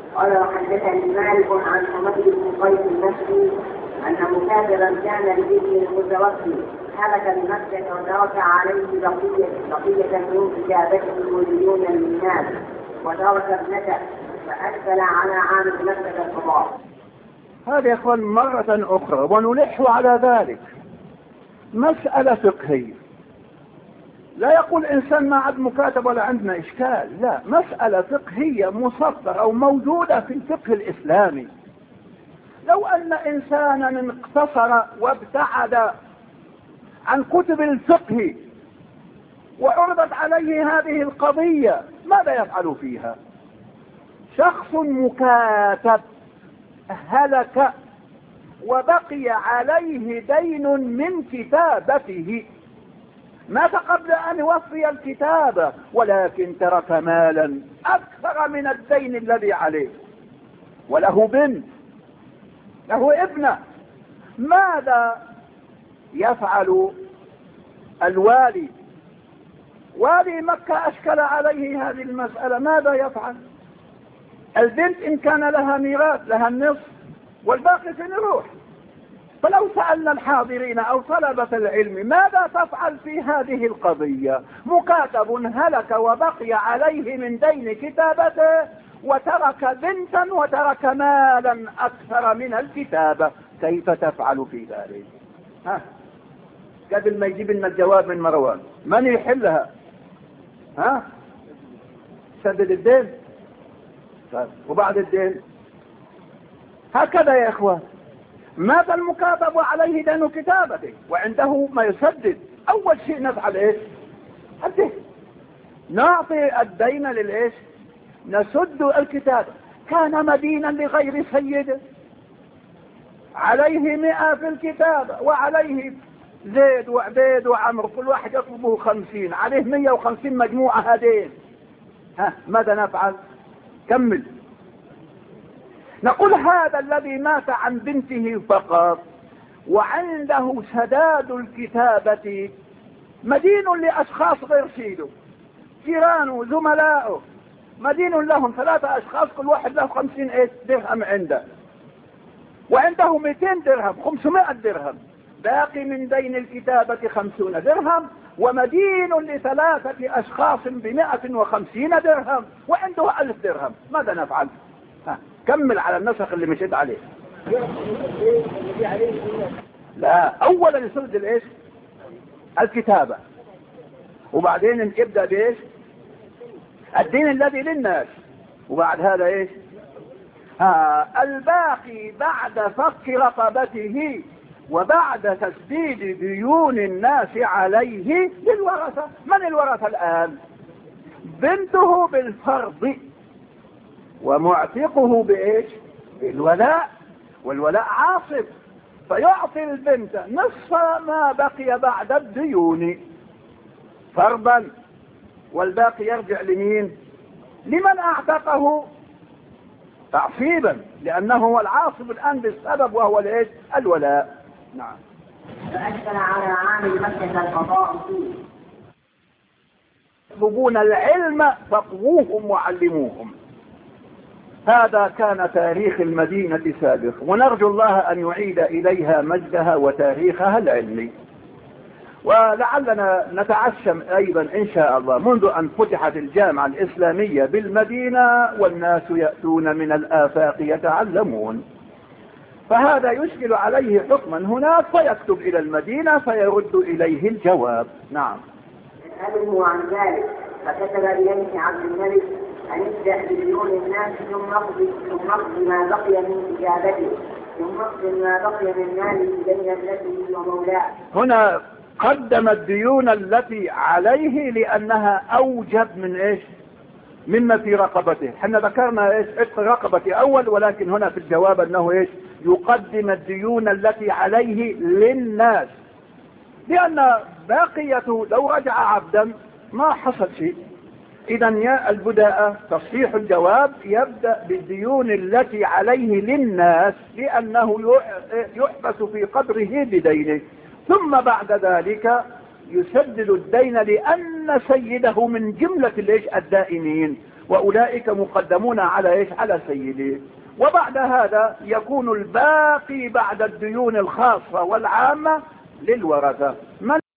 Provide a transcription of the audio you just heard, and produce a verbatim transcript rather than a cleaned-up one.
قال وحدثني مالك عن حميد بن قيس المشي أن مسافرا كان لابنه المتوفي هلك بمكة وترك عليه بقية بقية من كتابته وديون للناس وترك ابنته فأشكل على عامل مكة القضاء. هذا يا اخوان مرة اخرى ونلح على ذلك مسألة فقهية. لا يقول انسان ما عند مكاتب ولا عندنا اشكال، لا، مسألة فقهية مصدرة او موجودة في الفقه الاسلامي. لو ان انسانا اقتصر وابتعد عن كتب الفقه وعرضت عليه هذه القضية ماذا يفعل فيها؟ شخص مكاتب هلك وبقي عليه دين من كتابته، مات قبل ان يوفي الكتابة ولكن ترك مالا اكثر من الدين الذي عليه، وله بنت، له ابنة. ماذا يفعل الوالي؟ والي مكة اشكل عليه هذه المسألة، ماذا يفعل؟ البنت ان كان لها ميراث لها النصف والباقي فين يروح؟ فلو سألنا الحاضرين او طلبة العلم ماذا تفعل في هذه القضية؟ مكاتب هلك وبقي عليه من دين كتابته وترك بنتا وترك مالا اكثر من الكتابة، كيف تفعل في ذلك؟ ها قبل ما يجيب لنا الجواب من مروان من يحلها؟ ها سدد الدين وبعد الدين هكذا يا اخوان. ماذا المكاتب عليه دين كتابته وعنده ما يسدد؟ اول شيء نفعل ايش؟ الدين، نعطي الدين للايش؟ نسد الكتابة. كان مدينا لغير سيده عليه مئة في الكتابة وعليه زيد وعبيد وعمر كل واحد يطلبه خمسين، عليه مية وخمسين مجموعة هذين. ها ماذا نفعل؟ كمل. نقول هذا الذي مات عن بنته فقط وعنده سداد الكتابة مدين لأشخاص غير سيده، جيرانه زملائه، مدين لهم ثلاثة أشخاص كل واحد له خمسين درهم عنده، وعنده مئتين درهم، خمسمائة درهم، باقي من دين الكتابة خمسون درهم، ومدين لثلاثة أشخاص بمائة وخمسين درهم، وعنده ألف درهم. ماذا نفعل؟ ها كمل على النسخ اللي مشيت عليه. لا، أولا يسد الإيش؟ الكتابة، وبعدين يبدأ بإيش؟ الدين الذي للناس، وبعد هذا إيش؟ ها الباقي بعد فك رقبته وبعد تسديد ديون الناس عليه للورثة. من الورثة الآن؟ بنته بالفرض ومعتقه بإيش؟ بالولاء، والولاء عاصب، فيعطي البنت نصف ما بقي بعد الديون فرضا، والباقي يرجع لمين؟ لمن اعتقه تعصيبا، لانه هو العاصب الان بالسبب وهو الايش؟ الولاء. نعم. فأشكل على عامل مكة القضاء فيه. يطلبون العلم فاقووهم وعلموهم. هذا كان تاريخ المدينة سابقا، ونرجو الله أن يعيد إليها مجدها وتاريخها العلمي. ولعلنا نتعشم أيضا إن شاء الله منذ أن فتحت الجامعة الإسلامية بالمدينة والناس يأتون من الآفاق يتعلمون، فهذا يشكل عليه حكما هناك فيكتب إلى المدينة فيرد إليه الجواب. نعم. يسأله عن ذلك فكتب إليه عبد الملك أن يبدأ بديون الناس ثم اقضي ثم اقضي ما بقي من كتابته ثم اقضي ما بقي من ماله بين ابنته ومولاه. هنا قدم الديون التي عليه لأنها أوجب من إيش؟ مما في رقبته. حنا ذكرنا إيش؟ عتق رقبة أول، ولكن هنا في الجواب أنه إيش؟ يقدم الديون التي عليه للناس، لأن باقيته لو رجع عبدا ما حصل شيء. إذا يا البداءة تصحيح الجواب يبدأ بالديون التي عليه للناس لأنه يحبس في قبره بدينه، ثم بعد ذلك يسدد الدين لأن سيده من جملة الدائنين، وأولئك مقدمون على إيش؟ على سيده. وبعد هذا يكون الباقي بعد الديون الخاصة والعامة للورثة. من